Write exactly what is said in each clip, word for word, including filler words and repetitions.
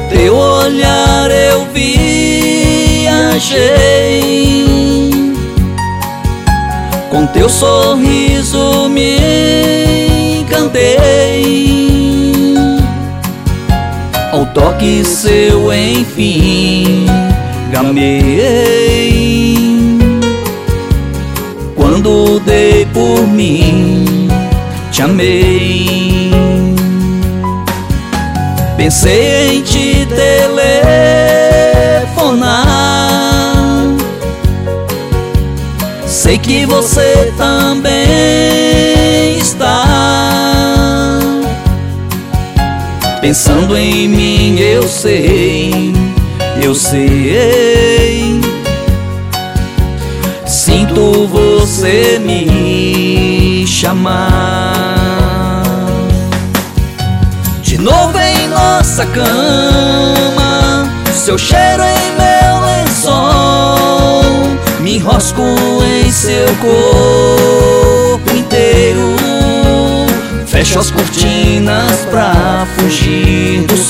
teu olhar eu viajei, com teu sorriso me encantei. Ao toque seu enfim gamei, quando dei por mim te amei. Pensei em te telefonar, sei que você também está pensando em mim, eu sei, eu sei. Sinto você me chamar. De novo em nossa cama, seu cheiro em meu lençol, me enrosco em seu corpo inteiro. Fecho as cortinas pra fugir do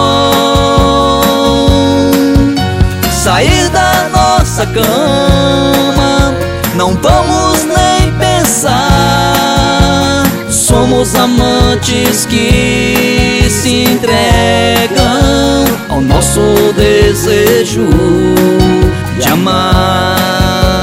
sol. Sair da nossa cama, não vamos nem pensar. Somos amantes que se entregam ao nosso desejo de amar.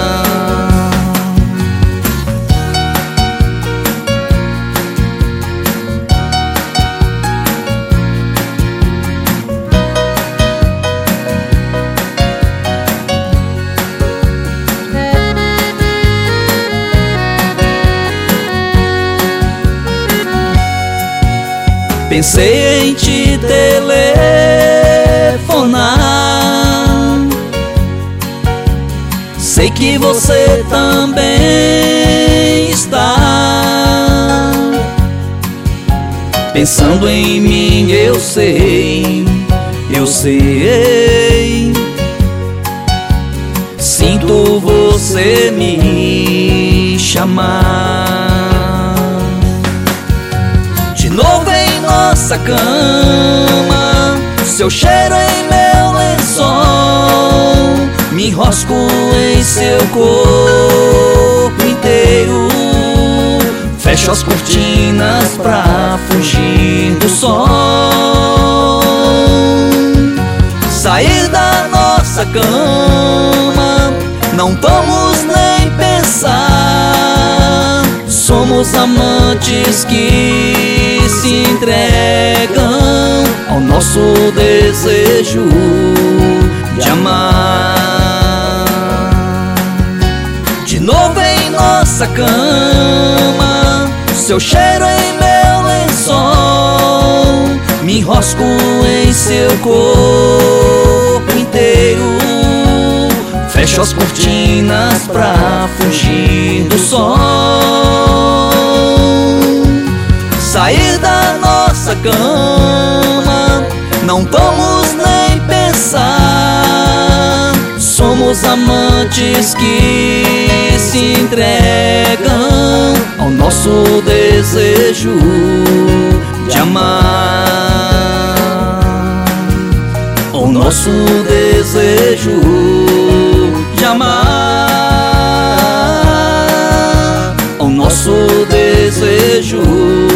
Pensei em te telefonar, sei que você também está pensando em mim, eu sei, eu sei. Sinto você me chamar. De novo em nossa cama, seu cheiro em meu lençol, me enrosco em seu corpo inteiro. Fecho as cortinas pra fugir do sol. Sair da nossa cama, não vamos nem pensar. Somos amantes que se entregam ao nosso desejo de amar. De novo em nossa cama, seu cheiro em meu lençol, me enrosco em seu corpo inteiro. Fecho as cortinas pra fugir do sol. Sair da nossa cama, não vamos nem pensar. Somos amantes que se entregam ao nosso desejo de amar, ao nosso desejo de amar, ao nosso desejo